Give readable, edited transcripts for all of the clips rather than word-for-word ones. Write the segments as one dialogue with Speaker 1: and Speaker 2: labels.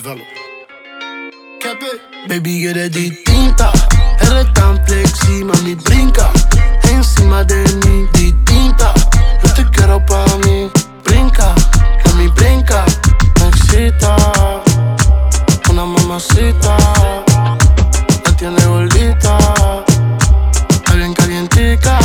Speaker 1: Velo. Baby, eres distinta, eres tan flexi, mami, brinca encima de mí, distinta. Yo te quiero pa' mí, brinca, mami, brinca, me excita. Una mamacita, la tiene gordita, está bien calientica.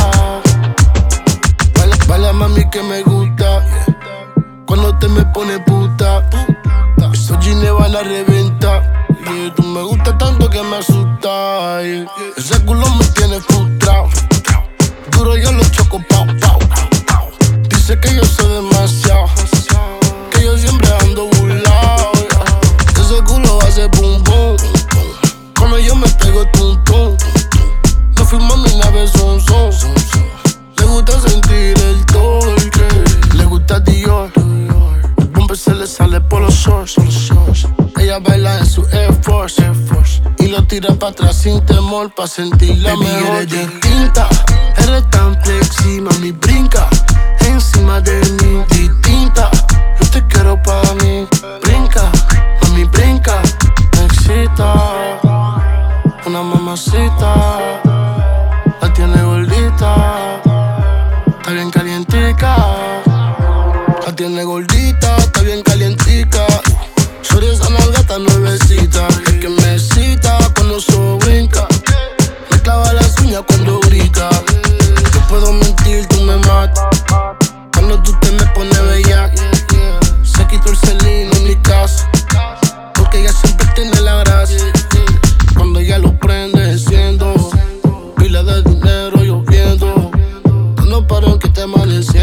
Speaker 1: Baila, mami, que me gusta, cuando te me pone puta. Esos jeans van a reventar. Yeah, tú me gusta tanto que me asusta. Yeah. Ese culo me tiene frustrado. Duro yo lo choco, pau, pau. Dice que yo soy demasiado, que yo siempre ando burlao. Yeah. Ese culo hace pum pum. Cuando yo me pego tum tum. No fuimos mi nave son son. Le gusta sentir el torque. Le gusta Dior. El bumper se le sale por los shorts. Ella baila en su Air Force y lo tira para atrás sin temor pa' sentirla mejor. Eres distinta, eres tan flexi, mami, brinca encima de mí, distinta. Yo te quiero pa' mí, brinca, mami, brinca, me excita. Una mamacita, la tiene gordita, está bien calientica. La tiene gordita, está bien calientica. Sobre esa nalga está nuevecita. Es que me excita cuando so brinca. Me clava las uñas cuando grita. No puedo mentir, tú me matas. Cuando tú te me pones bella. Se quitó el celín en mi casa, porque ella siempre tiene la gracia. Cuando ella lo prende, enciendo. Pila de dinero lloviendo. No paro en que te amaneciendo.